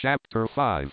Chapter 5.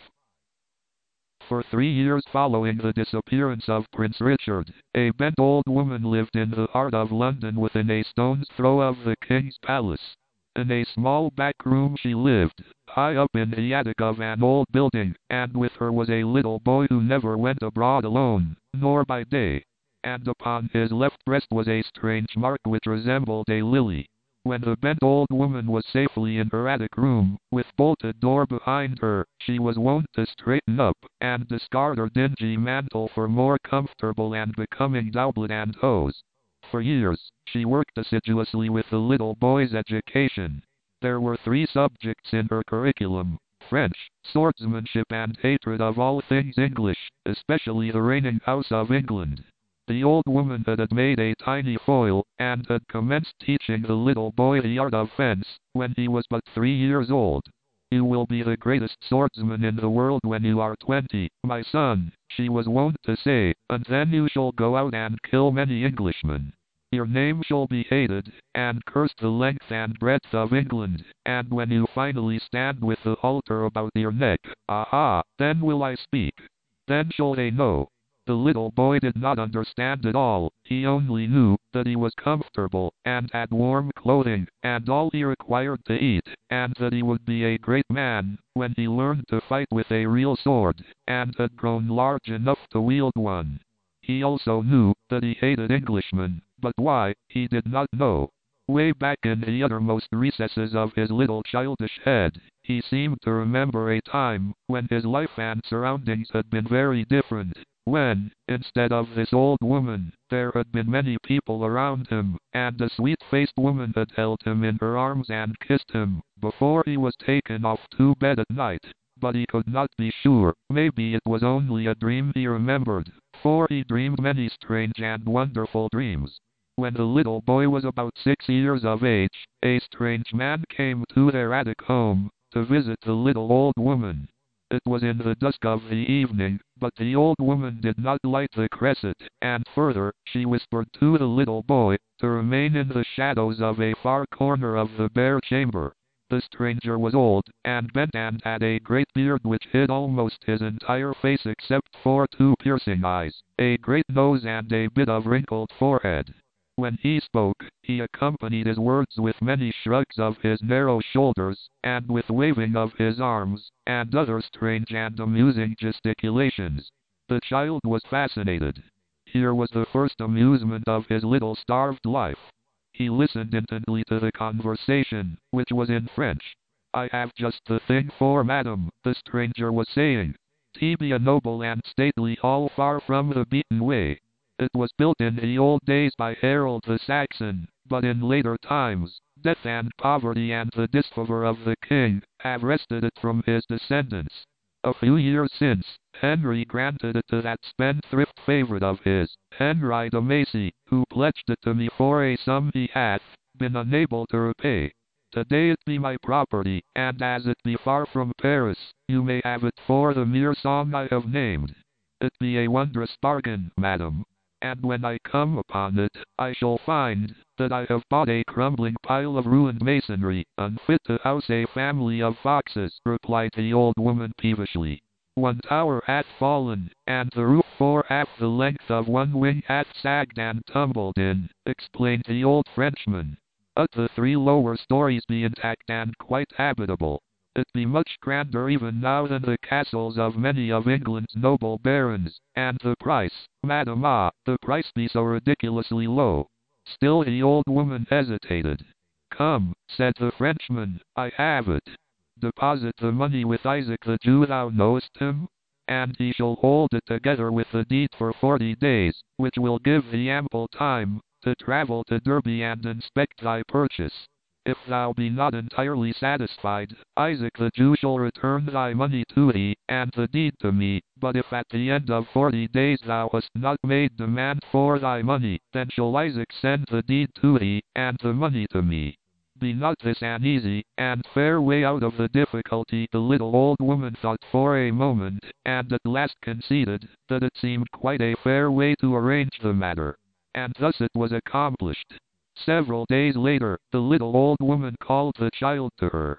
For 3 years following the disappearance of Prince Richard, a bent old woman lived in the heart of London within a stone's throw of the King's Palace. In a small back room she lived, high up in the attic of an old building, and with her was a little boy who never went abroad alone, nor by day. And upon his left breast was a strange mark which resembled a lily. When the bent old woman was safely in her attic room, with bolted door behind her, she was wont to straighten up, and discard her dingy mantle for more comfortable and becoming doublet and hose. For years, she worked assiduously with the little boy's education. There were 3 subjects in her curriculum: French, swordsmanship, and hatred of all things English, especially the reigning house of England. The old woman had made a tiny foil, and had commenced teaching the little boy the art of fence, when he was but 3 years old. "You will be the greatest swordsman in the world when you are 20, my son," she was wont to say, "and then you shall go out and kill many Englishmen. Your name shall be hated, and cursed the length and breadth of England, and when you finally stand with the halter about your neck, aha, then will I speak. Then shall they know." The little boy did not understand it all. He only knew that he was comfortable, and had warm clothing, and all he required to eat, and that he would be a great man when he learned to fight with a real sword, and had grown large enough to wield one. He also knew that he hated Englishmen, but why, he did not know. Way back in the uttermost recesses of his little childish head, he seemed to remember a time when his life and surroundings had been very different. When, instead of this old woman, there had been many people around him, and a sweet-faced woman had held him in her arms and kissed him, before he was taken off to bed at night. But he could not be sure. Maybe it was only a dream he remembered, for he dreamed many strange and wonderful dreams. When the little boy was about 6 years of age, a strange man came to their attic home, to visit the little old woman. It was in the dusk of the evening, but the old woman did not light the cresset, and further, she whispered to the little boy to remain in the shadows of a far corner of the bare chamber. The stranger was old, and bent, and had a great beard which hid almost his entire face except for 2 piercing eyes, a great nose, and a bit of wrinkled forehead. When he spoke, he accompanied his words with many shrugs of his narrow shoulders, and with waving of his arms, and other strange and amusing gesticulations. The child was fascinated. Here was the first amusement of his little starved life. He listened intently to the conversation, which was in French. "I have just the thing for madam," the stranger was saying. "'T be a noble and stately hall far from the beaten way. It was built in the old days by Harold the Saxon, but in later times, death and poverty and the disfavor of the king have wrested it from his descendants. A few years since, Henry granted it to that spendthrift favorite of his, Henry de Macy, who pledged it to me for a sum he hath been unable to repay. Today it be my property, and as it be far from Paris, you may have it for the mere sum I have named. It be a wondrous bargain, madam. And when I come upon it, I shall find that I have bought a crumbling pile of ruined masonry, unfit to house a family of foxes," replied the old woman peevishly. "One tower hath fallen, and the roof for half the length of one wing hath sagged and tumbled in," explained the old Frenchman. "But the 3 lower stories be intact and quite habitable. It be much grander even now than the castles of many of England's noble barons, and the price, madam, the price be so ridiculously low." Still the old woman hesitated. "Come," said the Frenchman, "I have it. Deposit the money with Isaac the Jew, thou knowest him, and he shall hold it together with the deed for 40 days, which will give thee ample time to travel to Derby and inspect thy purchase. If thou be not entirely satisfied, Isaac the Jew shall return thy money to thee, and the deed to me, but if at the end of 40 days thou hast not made demand for thy money, then shall Isaac send the deed to thee, and the money to me. Be not this an easy and fair way out of the difficulty?" The little old woman thought for a moment, and at last conceded that it seemed quite a fair way to arrange the matter. And thus it was accomplished. Several days later, the little old woman called the child to her.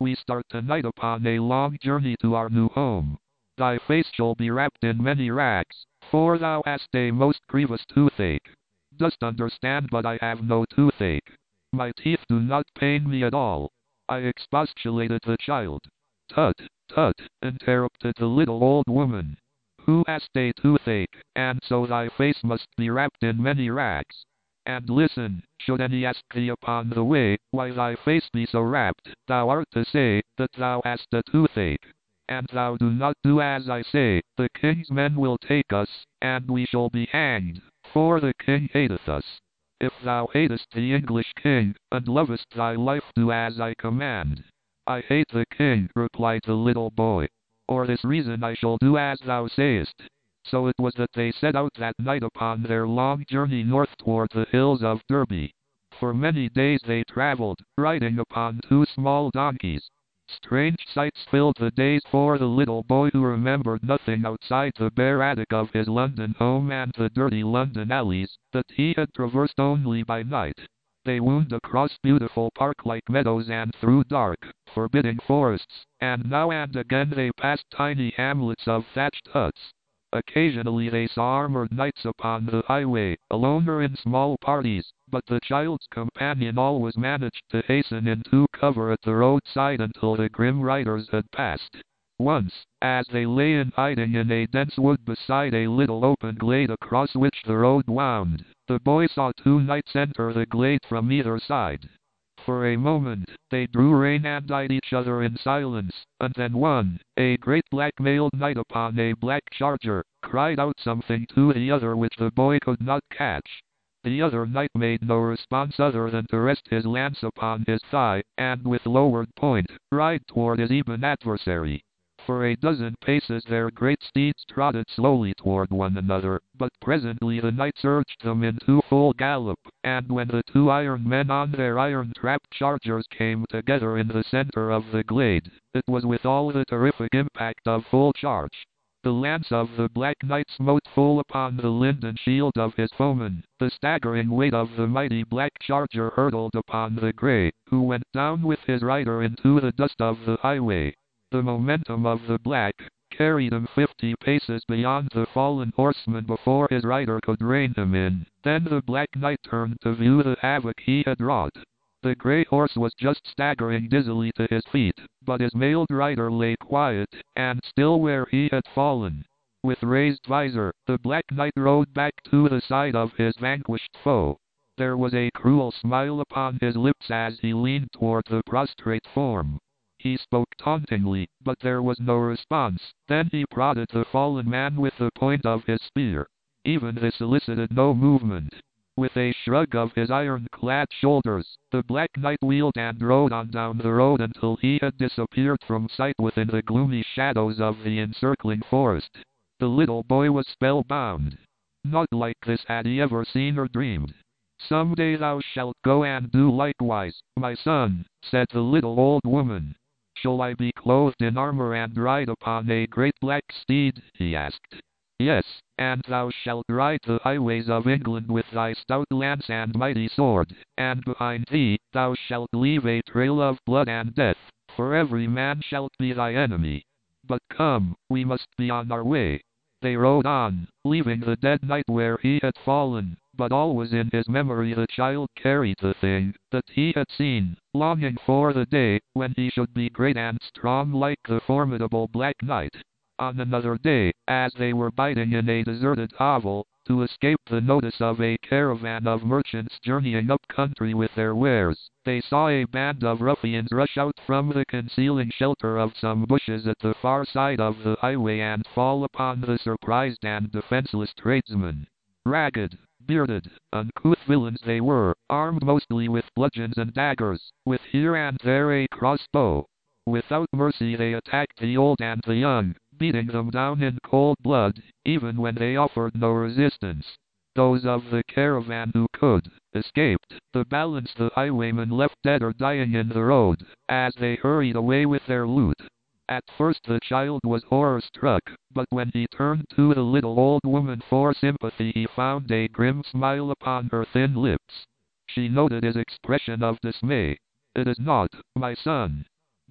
we start tonight upon a long journey to our new home. Thy face shall be wrapped in many rags, for thou hast a most grievous toothache. Dost understand? But I have no toothache. My teeth do not pain me at all. I expostulated the child. Tut, tut, interrupted the little old woman. Who hast a toothache, and so thy face must be wrapped in many rags. And listen, should any ask thee upon the way, why thy face be so wrapped, thou art to say, that thou hast a toothache. And thou do not do as I say, the king's men will take us, and we shall be hanged, for the king hateth us. If thou hatest the English king, and lovest thy life, do as I command. I hate the king, replied the little boy. For this reason I shall do as thou sayest. So it was that they set out that night upon their long journey north toward the hills of Derby. For many days they traveled, riding upon 2 small donkeys. Strange sights filled the days for the little boy, who remembered nothing outside the bare attic of his London home and the dirty London alleys that he had traversed only by night. They wound across beautiful park-like meadows and through dark, forbidding forests, and now and again they passed tiny hamlets of thatched huts. Occasionally they saw armored knights upon the highway, alone or in small parties, but the child's companion always managed to hasten into cover at the roadside until the grim riders had passed. Once, as they lay in hiding in a dense wood beside a little open glade across which the road wound, the boy saw 2 knights enter the glade from either side. For a moment, they drew rein and eyed each other in silence, and then one, a great black-mailed knight upon a black charger, cried out something to the other which the boy could not catch. The other knight made no response other than to rest his lance upon his thigh, and with lowered point, ride toward his even adversary. For a dozen paces their great steeds trotted slowly toward one another, but presently the knights urged them into full gallop, and when the 2 iron men on their iron-trapped chargers came together in the center of the glade, it was with all the terrific impact of full charge. The lance of the Black Knight smote full upon the linden shield of his foeman. The staggering weight of the mighty black charger hurtled upon the grey, who went down with his rider into the dust of the highway. The momentum of the black carried him 50 paces beyond the fallen horseman before his rider could rein him in. Then the Black Knight turned to view the havoc he had wrought. The grey horse was just staggering dizzily to his feet, but his mailed rider lay quiet and still where he had fallen. With raised visor, the Black Knight rode back to the side of his vanquished foe. There was a cruel smile upon his lips as he leaned toward the prostrate form. He spoke tauntingly, but there was no response. Then he prodded the fallen man with the point of his spear. Even this elicited no movement. With a shrug of his iron-clad shoulders, the Black Knight wheeled and rode on down the road until he had disappeared from sight within the gloomy shadows of the encircling forest. The little boy was spellbound. Not like this had he ever seen or dreamed. "Some day thou shalt go and do likewise, my son," said the little old woman. "Shall I be clothed in armor and ride upon a great black steed?" he asked. "Yes, and thou shalt ride the highways of England with thy stout lance and mighty sword, and behind thee thou shalt leave a trail of blood and death, for every man shalt be thy enemy. But come, we must be on our way." They rode on, leaving the dead knight where he had fallen, but always in his memory the child carried the thing that he had seen, longing for the day when he should be great and strong like the formidable Black Knight. On another day, as they were biding in a deserted hovel, to escape the notice of a caravan of merchants journeying up country with their wares, they saw a band of ruffians rush out from the concealing shelter of some bushes at the far side of the highway and fall upon the surprised and defenseless tradesmen. Ragged, bearded, uncouth villains they were, armed mostly with bludgeons and daggers, with here and there a crossbow. Without mercy they attacked the old and the young, beating them down in cold blood, even when they offered no resistance. Those of the caravan who could, escaped. The balance the highwaymen left dead or dying in the road, as they hurried away with their loot. At first the child was horror-struck, but when he turned to the little old woman for sympathy he found a grim smile upon her thin lips. She noted his expression of dismay. "It is not, my son.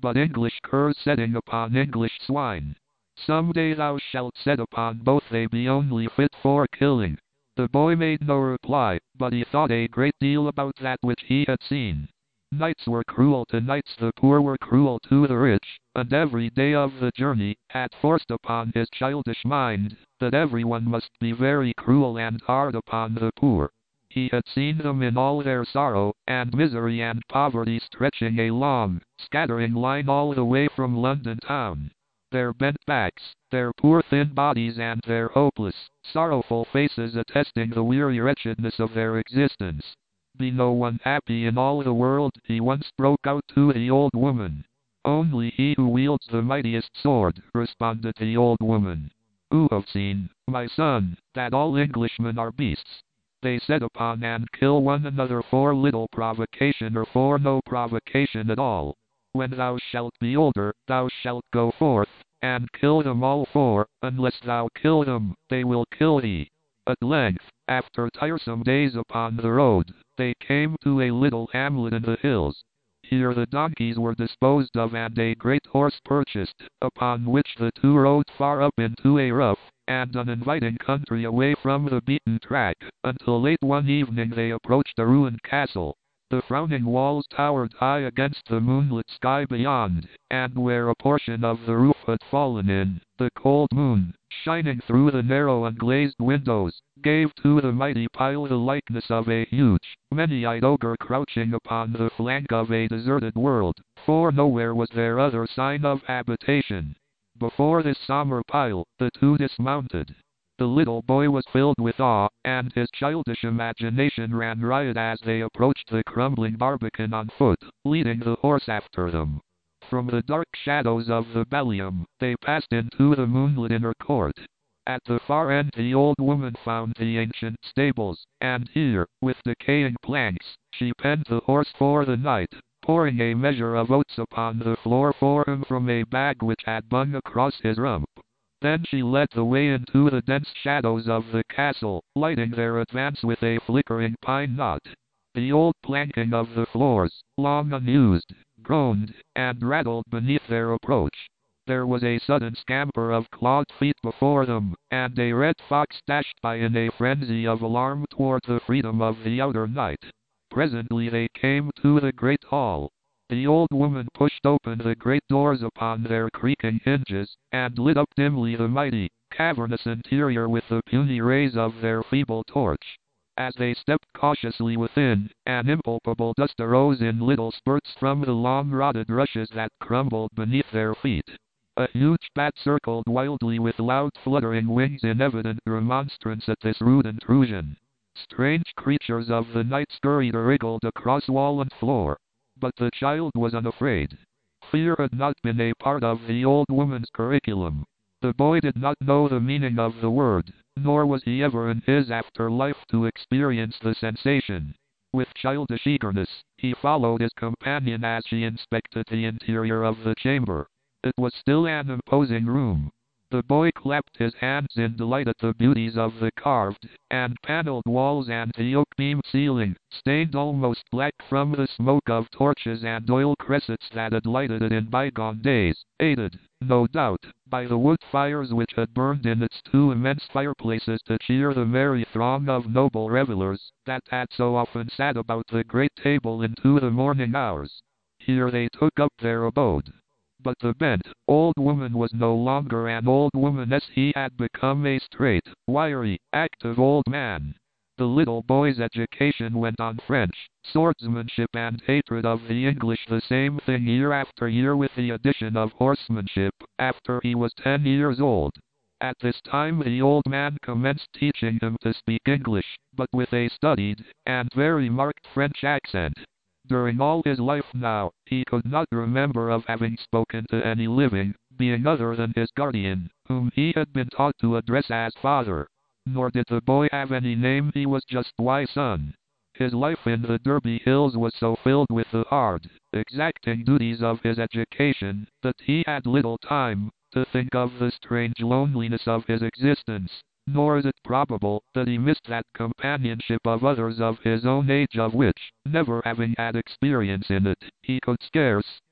but English curs setting upon English swine. Some day thou shalt set upon both, they be only fit for killing. The boy made no reply, but he thought a great deal about that which he had seen. Knights were cruel to knights, the poor were cruel to the rich, and every day of the journey had forced upon his childish mind that everyone must be very cruel and hard upon the poor. He had seen them in all their sorrow and misery and poverty, stretching a long, scattering line all the way from London town. Their bent backs, their poor thin bodies, and their hopeless, sorrowful faces attesting the weary wretchedness of their existence. Be no one happy in all the world, he once broke out to the old woman. Only he who wields the mightiest sword, responded the old woman. You have seen, my son, that all Englishmen are beasts. They set upon and kill one another for little provocation or for no provocation at all. When thou shalt be older, thou shalt go forth, and kill them all, for, unless thou kill them, they will kill thee. At length, after tiresome days upon the road, they came to a little hamlet in the hills. Here the donkeys were disposed of and a great horse purchased, upon which the two rode far up into a rough and uninviting country away from the beaten track, until late one evening they approached a ruined castle. The frowning walls towered high against the moonlit sky beyond, and where a portion of the roof had fallen in, the cold moon, shining through the narrow unglazed windows, gave to the mighty pile the likeness of a huge, many-eyed ogre crouching upon the flank of a deserted world, for nowhere was there other sign of habitation. Before this somber pile, the two dismounted. The little boy was filled with awe, and his childish imagination ran riot as they approached the crumbling barbican on foot, leading the horse after them. From the dark shadows of the ballium, they passed into the moonlit inner court. At the far end the old woman found the ancient stables, and here, with decaying planks, she penned the horse for the night, pouring a measure of oats upon the floor for him from a bag which had bung across his rump. Then she led the way into the dense shadows of the castle, lighting their advance with a flickering pine knot. The old planking of the floors, long unused, groaned and rattled beneath their approach. There was a sudden scamper of clawed feet before them, and a red fox dashed by in a frenzy of alarm toward the freedom of the outer night. Presently they came to the great hall. The old woman pushed open the great doors upon their creaking hinges, and lit up dimly the mighty, cavernous interior with the puny rays of their feeble torch. As they stepped cautiously within, an impalpable dust arose in little spurts from the long rotted rushes that crumbled beneath their feet. A huge bat circled wildly with loud fluttering wings in evident remonstrance at this rude intrusion. Strange creatures of the night scurried or wriggled across wall and floor. But the child was unafraid. Fear had not been a part of the old woman's curriculum. The boy did not know the meaning of the word, nor was he ever in his afterlife to experience the sensation. With childish eagerness, he followed his companion as she inspected the interior of the chamber. It was still an imposing room. The boy clapped his hands in delight at the beauties of the carved and paneled walls and the oak-beamed ceiling, stained almost black from the smoke of torches and oil cressets that had lighted it in bygone days, aided, no doubt, by the wood fires which had burned in its two immense fireplaces to cheer the merry throng of noble revelers that had so often sat about the great table into the morning hours. Here they took up their abode. But the bent, old woman was no longer an old woman as he had become a straight, wiry, active old man. The little boy's education went on French, swordsmanship and hatred of the English, the same thing year after year with the addition of horsemanship, after he was 10 years old. At this time the old man commenced teaching him to speak English, but with a studied and very marked French accent. During all his life now, he could not remember of having spoken to any living being other than his guardian, whom he had been taught to address as father. Nor did the boy have any name, he was just Y son. His life in the Derby Hills was so filled with the hard, exacting duties of his education, that he had little time to think of the strange loneliness of his existence. Nor is it probable that he missed that companionship of others of his own age of which, never having had experience in it, he could scarce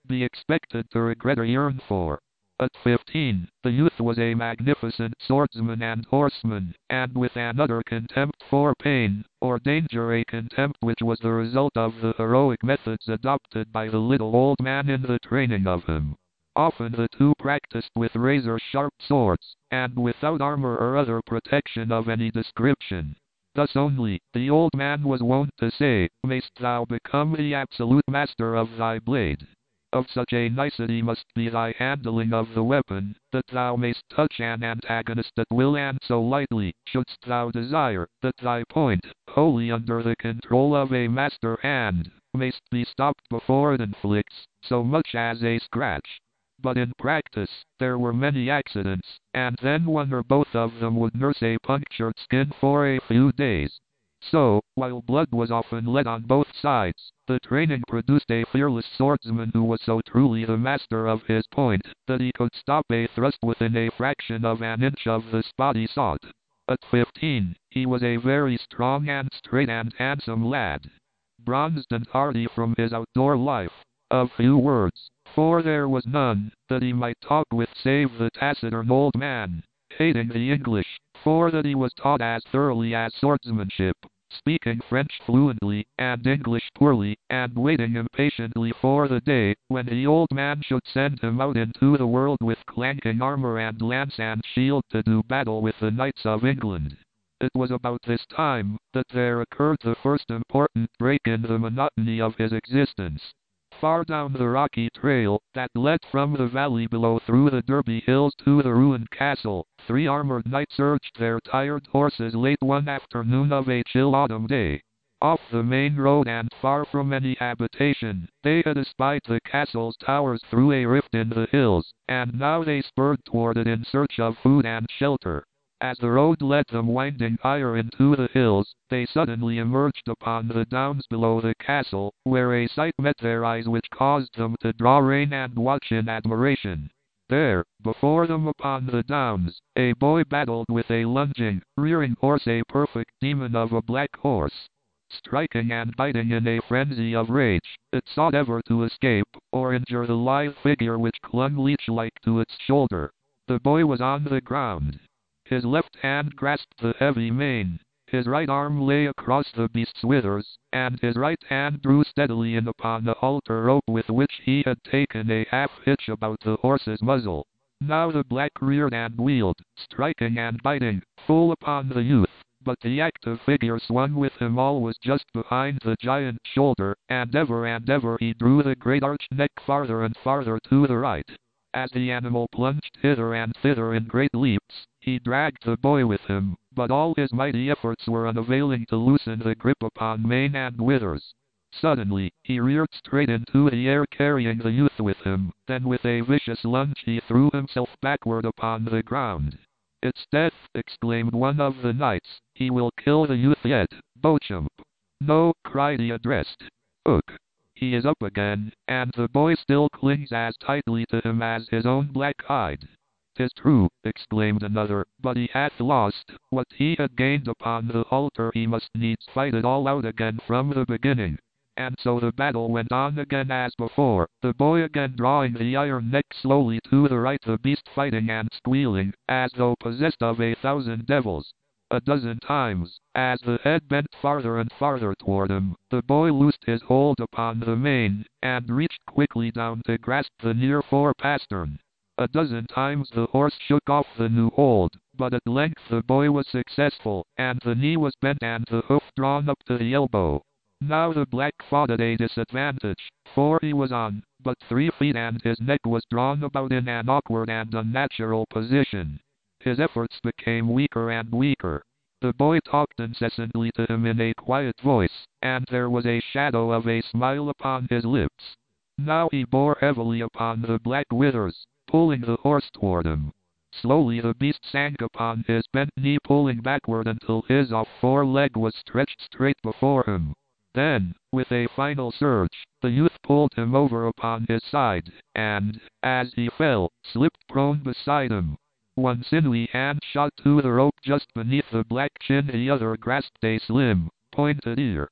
be expected to regret or yearn for. At 15, the youth was a magnificent swordsman and horseman, and with an utter contempt for pain or danger, a contempt which was the result of the heroic methods adopted by the little old man in the training of him. Often the two practiced with razor-sharp swords, and without armor or other protection of any description. Thus only, the old man was wont to say, "Mayst thou become the absolute master of thy blade. Of such a nicety must be thy handling of the weapon, that thou mayst touch an antagonist at will, and so lightly, shouldst thou desire, that thy point, wholly under the control of a master hand, mayst be stopped before it inflicts so much as a scratch." But in practice, there were many accidents, and then one or both of them would nurse a punctured skin for a few days. So, while blood was often let on both sides, the training produced a fearless swordsman who was so truly the master of his point, that he could stop a thrust within a fraction of an inch of the spot he sought. At 15, he was a very strong and straight and handsome lad, bronzed and hardy from his outdoor life. Of few words, for there was none that he might talk with save the taciturn old man, hating the English, for that he was taught as thoroughly as swordsmanship, speaking French fluently and English poorly, and waiting impatiently for the day when the old man should send him out into the world with clanking armor and lance and shield to do battle with the knights of England. It was about this time that there occurred the first important break in the monotony of his existence. Far down the rocky trail that led from the valley below through the Derby hills to the ruined castle, 3 armored knights urged their tired horses late one afternoon of a chill autumn day. Off the main road and far from any habitation, they had espied the castle's towers through a rift in the hills, and now they spurred toward it in search of food and shelter. As the road led them winding higher into the hills, they suddenly emerged upon the downs below the castle, where a sight met their eyes which caused them to draw rein and watch in admiration. There, before them upon the downs, a boy battled with a lunging, rearing horse, a perfect demon of a black horse. Striking and biting in a frenzy of rage, it sought ever to escape, or injure the lithe figure which clung leech-like to its shoulder. The boy was on the ground. His left hand grasped the heavy mane, his right arm lay across the beast's withers, and his right hand drew steadily in upon the halter rope with which he had taken a half-hitch about the horse's muzzle. Now the black reared and wheeled, striking and biting, full upon the youth, but the active figure swung with him always just behind the giant's shoulder, and ever he drew the great arched neck farther and farther to the right. As the animal plunged hither and thither in great leaps, he dragged the boy with him, but all his mighty efforts were unavailing to loosen the grip upon mane and withers. Suddenly, he reared straight into the air carrying the youth with him, then with a vicious lunge he threw himself backward upon the ground. "It's death!" exclaimed one of the knights. "He will kill the youth yet, Beauchamp." "No," cried the addressed. "Ugh! He is up again, and the boy still clings as tightly to him as his own black hide." "'Tis true," exclaimed another, "but he hath lost what he had gained upon the halter. He must needs fight it all out again from the beginning." And so the battle went on again as before, the boy again drawing the iron neck slowly to the right, the beast fighting and squealing, as though possessed of 1,000 devils. A dozen times, as the head bent farther and farther toward him, the boy loosed his hold upon the mane, and reached quickly down to grasp the near fore pastern. A dozen times the horse shook off the new hold, but at length the boy was successful, and the knee was bent and the hoof drawn up to the elbow. Now the black fought at a disadvantage, for he was on but 3 feet and his neck was drawn about in an awkward and unnatural position. His efforts became weaker and weaker. The boy talked incessantly to him in a quiet voice, and there was a shadow of a smile upon his lips. Now he bore heavily upon the black withers, pulling the horse toward him. Slowly the beast sank upon his bent knee, pulling backward until his off-fore leg was stretched straight before him. Then, with a final surge, the youth pulled him over upon his side, and, as he fell, slipped prone beside him. One sinewy hand shot to the rope just beneath the black chin, the other grasped a slim, pointed ear.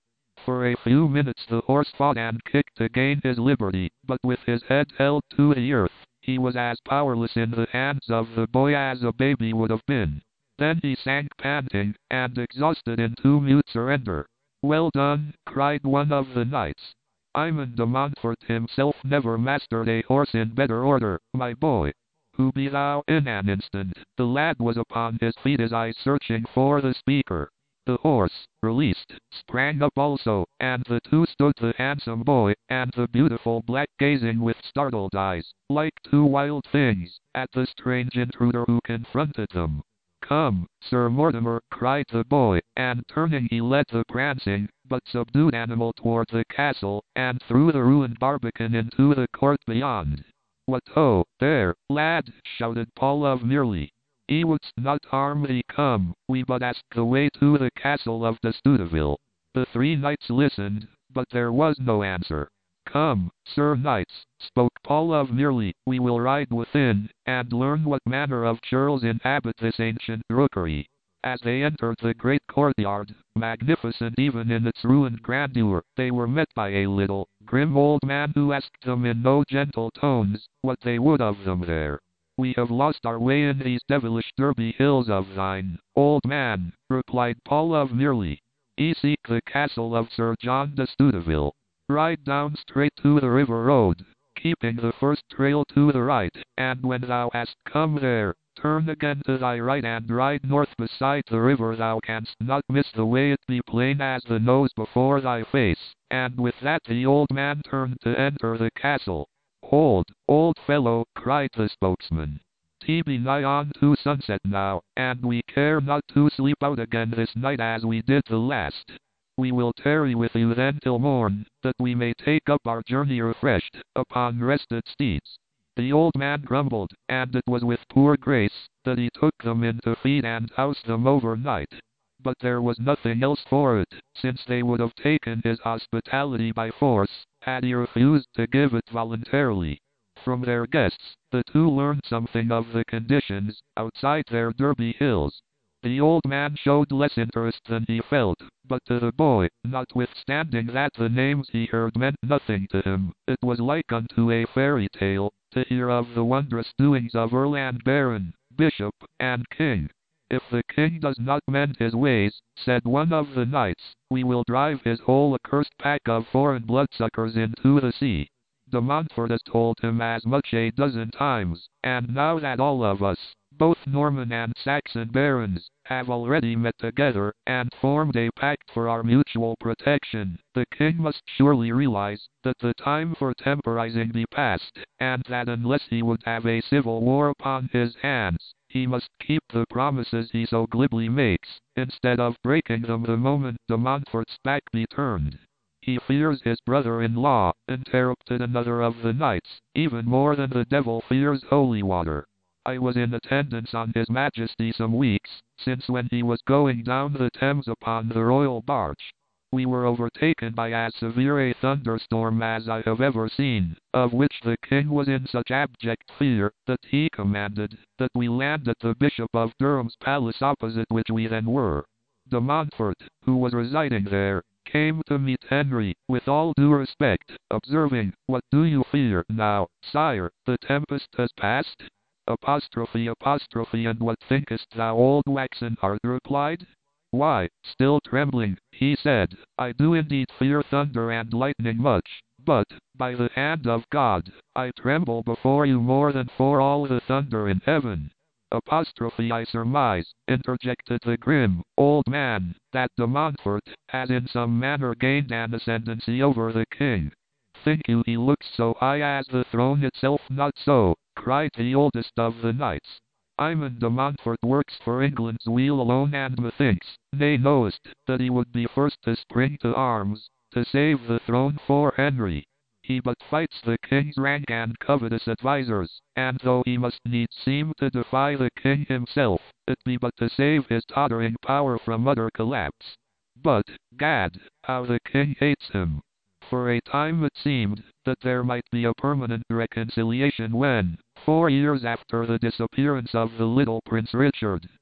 For a few minutes the horse fought and kicked to gain his liberty, but with his head held to the earth, he was as powerless in the hands of the boy as a baby would have been. Then he sank panting and exhausted into mute surrender. "Well done," cried one of the knights. "Imon de Montfort himself never mastered a horse in better order, my boy. Who be thou?" In an instant, the lad was upon his feet, his eyes searching for the speaker. The horse, released, sprang up also, and the two stood, the handsome boy and the beautiful black, gazing with startled eyes, like two wild things, at the strange intruder who confronted them. "Come, Sir Mortimer," cried the boy, and turning he led the prancing, but subdued animal toward the castle, and through the ruined barbican into the court beyond. "What ho, there, lad!" shouted Paul of Merely. "'E wouldst not harm thee, come, we but ask the way to the castle of de Studeville." The three knights listened, but there was no answer. "Come, Sir Knights," spoke Paul of Merely, "we will ride within, and learn what manner of churls inhabit this ancient rookery." As they entered the great courtyard, magnificent even in its ruined grandeur, they were met by a little, grim old man who asked them in no gentle tones, what they would of them there. "We have lost our way in these devilish Derby hills of thine, old man," replied Paul of Merely. "'E seek the castle of Sir John de Studeville. Ride down straight to the river road, keeping the first trail to the right, and when thou hast come there, turn again to thy right and ride north beside the river. Thou canst not miss the way, it be plain as the nose before thy face." And with that the old man turned to enter the castle. "Hold, old fellow," cried the spokesman. "'T be nigh on to sunset now, and we care not to sleep out again this night as we did the last. We will tarry with you then till morn, that we may take up our journey refreshed, upon rested steeds." The old man grumbled, and it was with poor grace that he took them in to feed and house them overnight. But there was nothing else for it, since they would have taken his hospitality by force, had he refused to give it voluntarily. From their guests, the two learned something of the conditions outside their Derby hills. The old man showed less interest than he felt, but to the boy, notwithstanding that the names he heard meant nothing to him, it was like unto a fairy tale, to hear of the wondrous doings of earl and baron, bishop and king. "If the king does not mend his ways," said one of the knights, "we will drive his whole accursed pack of foreign bloodsuckers into the sea." De Montfort has told him as much a dozen times, and now that all of us, both Norman and Saxon barons, have already met together, and formed a pact for our mutual protection, the king must surely realize that the time for temporizing be past, and that unless he would have a civil war upon his hands, he must keep the promises he so glibly makes, instead of breaking them the moment De Montfort's back be turned. "He fears his brother-in-law," interrupted another of the knights, "even more than the devil fears holy water. I was in attendance on his majesty some weeks since when he was going down the Thames upon the royal barge. We were overtaken by as severe a thunderstorm as I have ever seen, of which the king was in such abject fear that he commanded that we land at the Bishop of Durham's palace, opposite which we then were. De Montfort, who was residing there, came to meet Henry, with all due respect, observing, 'What do you fear now, sire? The tempest has passed?' Apostrophe, and what thinkest thou, old waxen heart replied? 'Why, still trembling,' he said, 'I do indeed fear thunder and lightning much, but, by the hand of God, I tremble before you more than for all the thunder in heaven.' Apostrophe, I surmise," interjected the grim old man, "that De Montfort has in some manner gained an ascendancy over the king." "Think you he looks so high as the throne itself?" "Not so," cried the oldest of the knights. "Imon de Montfort works for England's weal alone, and methinks, nay knowest, that he would be first to spring to arms, to save the throne for Henry. He but fights the king's rank and covetous advisers, and though he must needs seem to defy the king himself, it be but to save his tottering power from utter collapse. But, gad, how the king hates him!" For a time it seemed that there might be a permanent reconciliation when, 4 years after the disappearance of the little Prince Richard,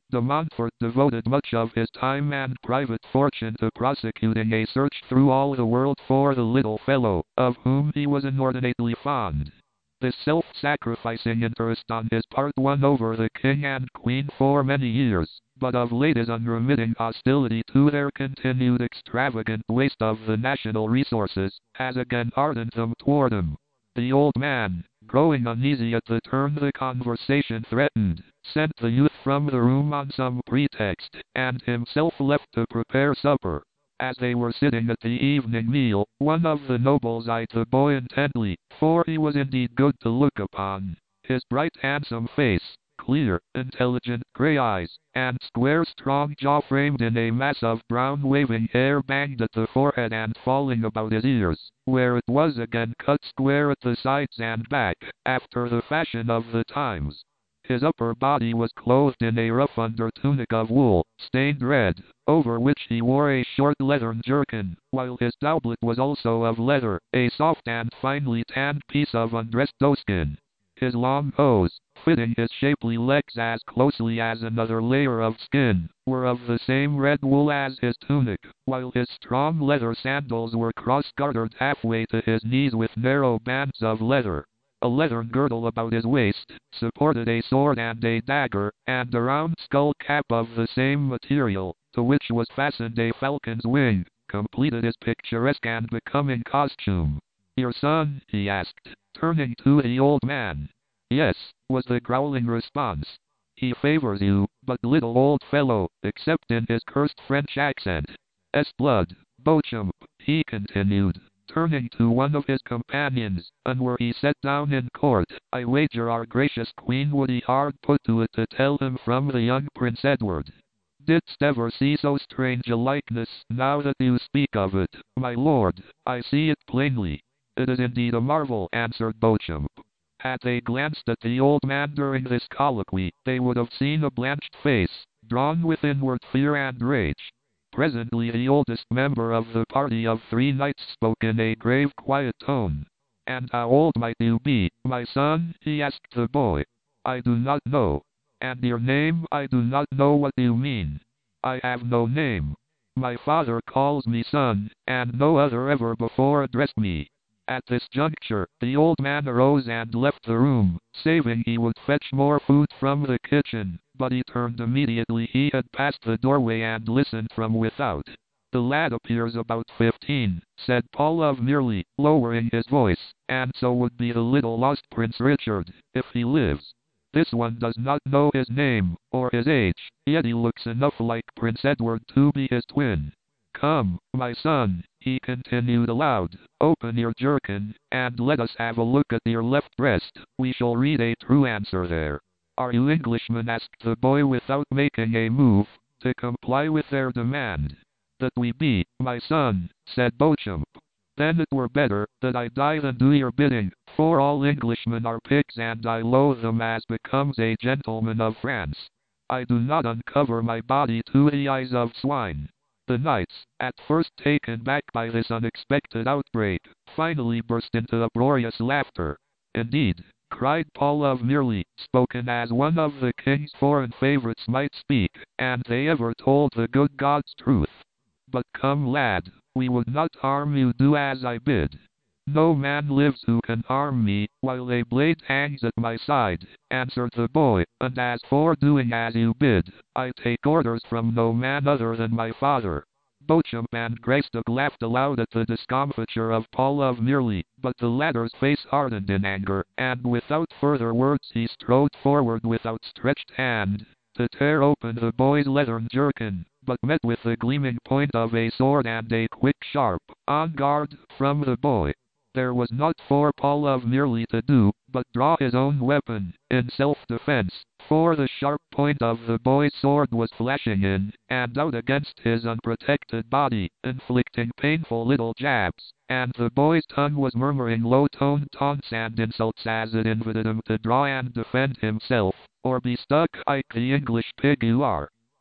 De Montfort devoted much of his time and private fortune to prosecuting a search through all the world for the little fellow, of whom he was inordinately fond. This self-sacrificing interest on his part won over the king and queen for many years, but of late his unremitting hostility to their continued extravagant waste of the national resources has again hardened them toward him. The old man, growing uneasy at the turn the conversation threatened, sent the youth from the room on some pretext, and himself left to prepare supper. As they were sitting at the evening meal, one of the nobles eyed the boy intently, for he was indeed good to look upon. His bright handsome face, clear, intelligent gray eyes, and square strong jaw framed in a mass of brown waving hair banged at the forehead and falling about his ears, where it was again cut square at the sides and back, after the fashion of the times. His upper body was clothed in a rough under tunic of wool, stained red, over which he wore a short leathern jerkin, while his doublet was also of leather, a soft and finely tanned piece of undressed doeskin. His long hose, fitting his shapely legs as closely as another layer of skin, were of the same red wool as his tunic, while his strong leather sandals were cross-gartered halfway to his knees with narrow bands of leather. A leathern girdle about his waist supported a sword and a dagger, and a round skull cap of the same material, to which was fastened a falcon's wing, completed his picturesque and becoming costume. "Your son?" he asked, turning to the old man. "Yes," was the growling response. "He favors you, but little old fellow, except in his cursed French accent. S blood, Beauchamp," he continued, turning to one of his companions, "and were he set down in court, I wager our gracious queen would be hard put to it to tell him from the young Prince Edward. Didst ever see so strange a likeness? Now that you speak of it, my lord, I see it plainly." "It is indeed a marvel," answered Beauchamp. Had they glanced at the old man during this colloquy, they would have seen a blanched face, drawn with inward fear and rage. Presently the oldest member of the party of 3 knights spoke in a grave, quiet tone. "And how old might you be, my son?" he asked the boy. "I do not know." "And your name?" "I do not know what you mean. I have no name. My father calls me son, and no other ever before addressed me." At this juncture, the old man arose and left the room, saving he would fetch more food from the kitchen, but he turned immediately he had passed the doorway and listened from without. "The lad appears about 15, said Paul of Merely, lowering his voice, "and so would be the little lost Prince Richard, if he lives. This one does not know his name, or his age, yet he looks enough like Prince Edward to be his twin. Come, my son," he continued aloud, "open your jerkin, and let us have a look at your left breast. We shall read a true answer there." "Are you Englishmen?" asked the boy without making a move, to comply with their demand. "That we be, my son," said Beauchamp. "Then it were better that I die than do your bidding, for all Englishmen are pigs and I loathe them as becomes a gentleman of France. I do not uncover my body to the eyes of swine." The knights, at first taken back by this unexpected outbreak, finally burst into uproarious laughter. "Indeed," cried Paul of Merely, spoken as one of the king's foreign favorites might speak, "and they ever told the good God's truth. But come, lad, we would not harm you. Do as I bid." "No man lives who can harm me, while a blade hangs at my side," answered the boy, "and as for doing as you bid, I take orders from no man other than my father." Beauchamp and Greystock laughed aloud at the discomfiture of Paul of Merely, but the latter's face hardened in anger, and without further words he strode forward with outstretched hand, to tear open the boy's leathern jerkin, but met with the gleaming point of a sword and a quick sharp, "On guard," from the boy. There was naught for Paul of Merely to do, but draw his own weapon, in self-defense, for the sharp point of the boy's sword was flashing in and out against his unprotected body, inflicting painful little jabs, and the boy's tongue was murmuring low-toned taunts and insults as it invited him to draw and defend himself, or be stuck like the English pig you are.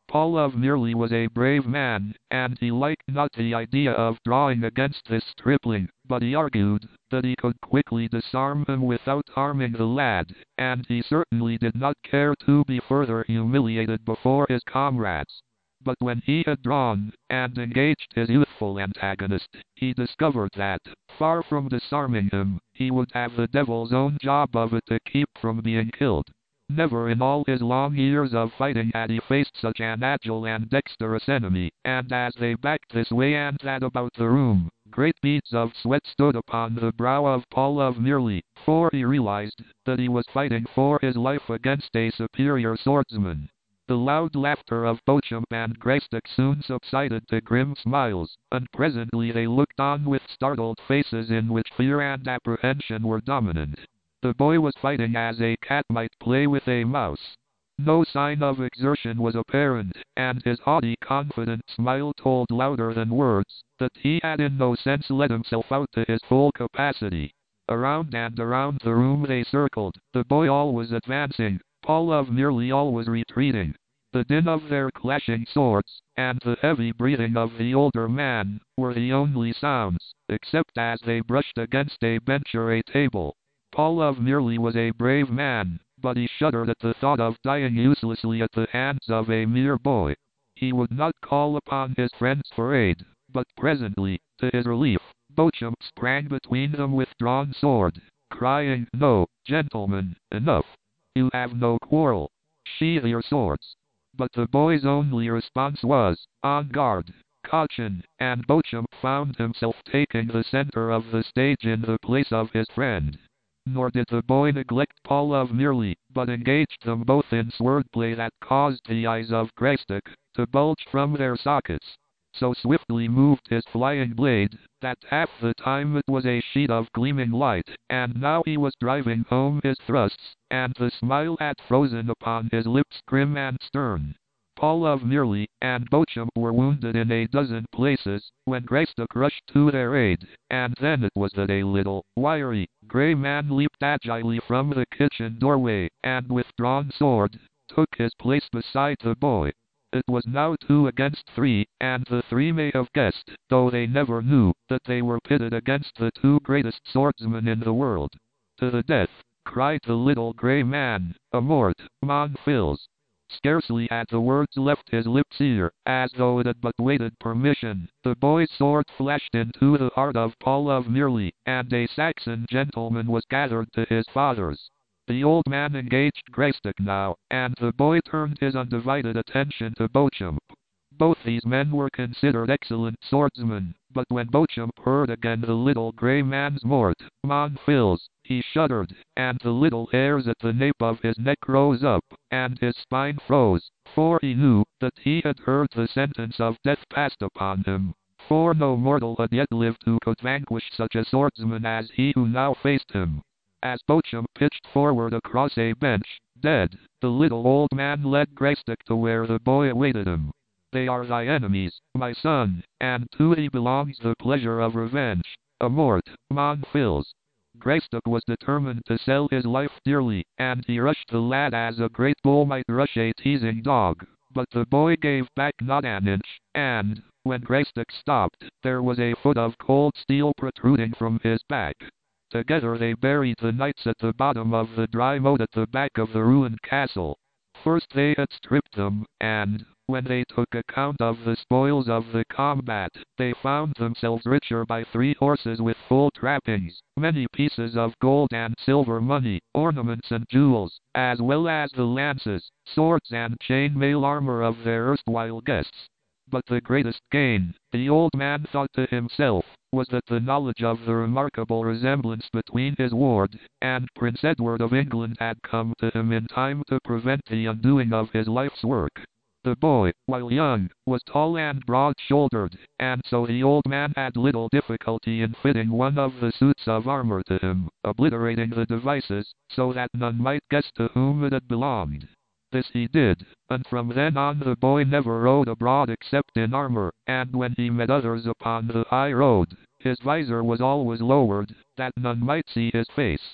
Paul merely was a brave man, and he liked not the idea of drawing against this stripling, but he argued that he could quickly disarm him without harming the lad, and he certainly did not care to be further humiliated before his comrades. But when he had drawn and engaged his youthful antagonist, he discovered that, far from disarming him, he would have the devil's own job of it to keep from being killed. Never in all his long years of fighting had he faced such an agile and dexterous enemy, and as they backed this way and that about the room, great beads of sweat stood upon the brow of Paul merely, for he realized that he was fighting for his life against a superior swordsman. The loud laughter of Beauchamp and Greystoke soon subsided to grim smiles, and presently they looked on with startled faces in which fear and apprehension were dominant. The boy was fighting as a cat might play with a mouse. No sign of exertion was apparent, and his haughty, confident smile told louder than words that he had in no sense let himself out to his full capacity. Around and around the room they circled, the boy always advancing, Paul merely always retreating. The din of their clashing swords, and the heavy breathing of the older man, were the only sounds, except as they brushed against a bench or a table. Paul merely was a brave man, but he shuddered at the thought of dying uselessly at the hands of a mere boy. He would not call upon his friends for aid, but presently, to his relief, Beauchamp sprang between them with drawn sword, crying, "No, gentlemen, enough. You have no quarrel. Sheathe your swords." But the boy's only response was, "On guard, caution," and Beauchamp found himself taking the center of the stage in the place of his friend. Nor did the boy neglect Paul merely, but engaged them both in swordplay that caused the eyes of Greystoke to bulge from their sockets. So swiftly moved his flying blade, that half the time it was a sheet of gleaming light, and now he was driving home his thrusts, and the smile had frozen upon his lips grim and stern. Paul merely and Beauchamp were wounded in a dozen places, when Greystoke rushed to their aid, and then it was that a little, wiry, grey man leaped agilely from the kitchen doorway, and with drawn sword, took his place beside the boy. It was now 2 against 3, and the 3 may have guessed, though they never knew, that they were pitted against the 2 greatest swordsmen in the world. "To the death!" cried the little grey man, "a mort, mon fils." Scarcely had the words left his lips ere, as though it had but waited permission, the boy's sword flashed into the heart of Paul merely, and a Saxon gentleman was gathered to his fathers. The old man engaged Greystoke now, and the boy turned his undivided attention to Beauchamp. Both these men were considered excellent swordsmen, but when Beauchamp heard again the little grey man's mort, mon fils, he shuddered, and the little hairs at the nape of his neck rose up, and his spine froze, for he knew that he had heard the sentence of death passed upon him, for no mortal had yet lived who could vanquish such a swordsman as he who now faced him. As Beauchamp pitched forward across a bench, dead, the little old man led Greystoke to where the boy awaited him. "They are thy enemies, my son, and to thee belongs the pleasure of revenge. A mort, mon fils." Greystoke was determined to sell his life dearly, and he rushed the lad as a great bull might rush a teasing dog. But the boy gave back not an inch, and, when Greystoke stopped, there was a foot of cold steel protruding from his back. Together they buried the knights at the bottom of the dry moat at the back of the ruined castle. First they had stripped them, and, when they took account of the spoils of the combat, they found themselves richer by 3 horses with full trappings, many pieces of gold and silver money, ornaments and jewels, as well as the lances, swords and chain-mail armor of their erstwhile guests. But the greatest gain, the old man thought to himself, was that the knowledge of the remarkable resemblance between his ward and Prince Edward of England had come to him in time to prevent the undoing of his life's work. The boy, while young, was tall and broad-shouldered, and so the old man had little difficulty in fitting one of the suits of armor to him, obliterating the devices, so that none might guess to whom it had belonged. This he did, and from then on the boy never rode abroad except in armor, and when he met others upon the high road, his visor was always lowered, that none might see his face.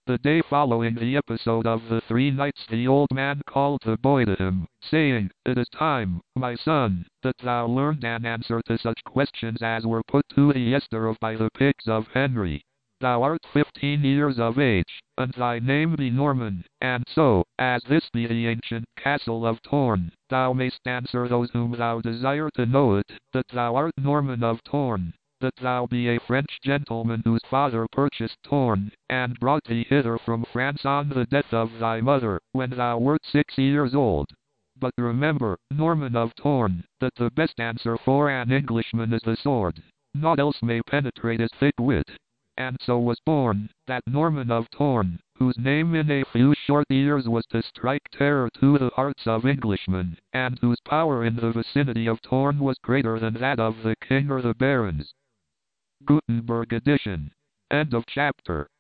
The day following the episode of the 3 nights the old man called the boy to him, saying, "It is time, my son, that thou learned an answer to such questions as were put to thee yesterday by the pigs of Henry. Thou art 15 years of age, and thy name be Norman, and so, as this be the ancient castle of Torn, thou mayst answer those whom thou desire to know it, that thou art Norman of Torn, that thou be a French gentleman whose father purchased Torn, and brought thee hither from France on the death of thy mother, when thou wert 6 years old. But remember, Norman of Torn, that the best answer for an Englishman is the sword. Naught else may penetrate his thick wit. And so was born that Norman of Torn, whose name in a few short years was to strike terror to the hearts of Englishmen, and whose power in the vicinity of Torn was greater than that of the king or the barons." Gutenberg edition. End of chapter.